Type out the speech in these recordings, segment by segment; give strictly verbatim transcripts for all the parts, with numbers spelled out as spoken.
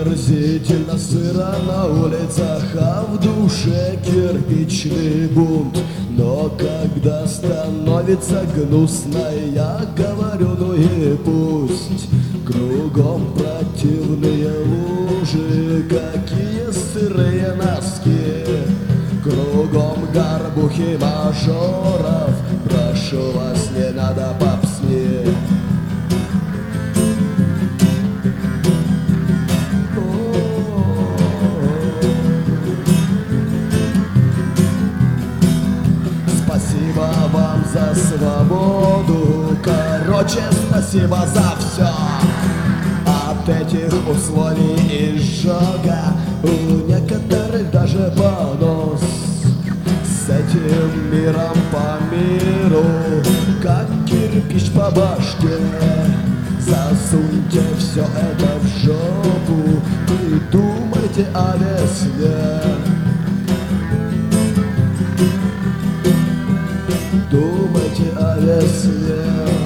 Омерзительно сыро на улицах, а в душе кирпичный бунт. Но когда становится гнусно, я говорю, ну и пусть. Кругом противные лужи, какие сырые носки. Кругом горбухи мажоров, прошу вас, не надо попсни. Спасибо вам за свободу, короче, спасибо за все. От этих условий изжога у некоторых даже понос. С этим миром по миру, как кирпич по башке. Засуньте все это в жопу и думайте о весне. Думайте о весне.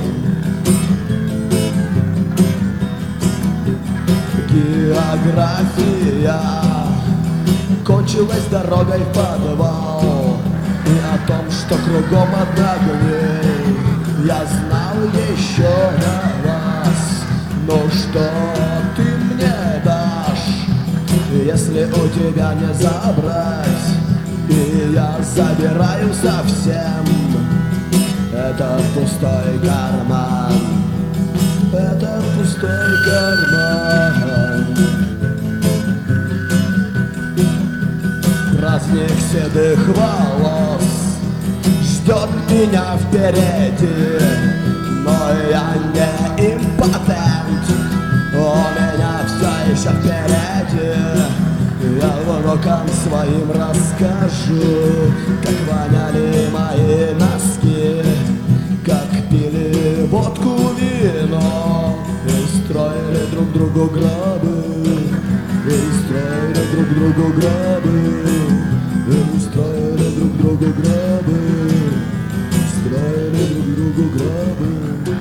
География кончилась дорогой в подвал, и о том, что кругом одна гниль, я знал еще на вас. Ну что ты мне дашь, если у тебя не забрать? И я забираю совсем. Это пустой карман, это пустой карман. Праздник седых волос ждет меня впереди, но я не импотент, у меня все еще впереди. Я внукам своим расскажу, как воняли мои носки, как пили водку, вино и строили друг другу гробы, и строили друг другу гробы, и строили друг другу гробы, строили друг другу гробы.